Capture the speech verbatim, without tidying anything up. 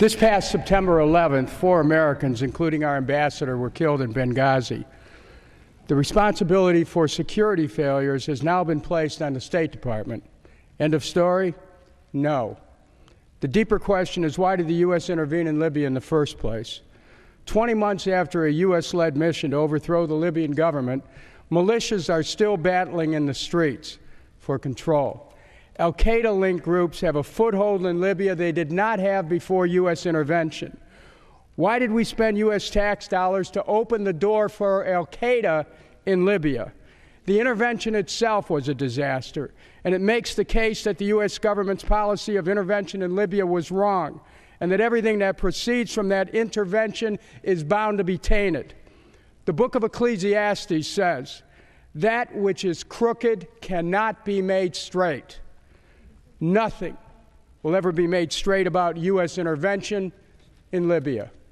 This past September eleventh, four Americans, including our ambassador, were killed in Benghazi. The responsibility for security failures has now been placed on the State Department. End of story? No. The deeper question is, why did the U S intervene in Libya in the first place? Twenty months after a U S-led mission to overthrow the Libyan government, militias are still battling in the streets for control. Al-Qaeda-linked groups have a foothold in Libya they did not have before U S intervention. Why did we spend U S tax dollars to open the door for Al-Qaeda in Libya? The intervention itself was a disaster, and it makes the case that the U S government's policy of intervention in Libya was wrong, and that everything that proceeds from that intervention is bound to be tainted. The book of Ecclesiastes says, "That which is crooked cannot be made straight." Nothing will ever be made straight about U S intervention in Libya.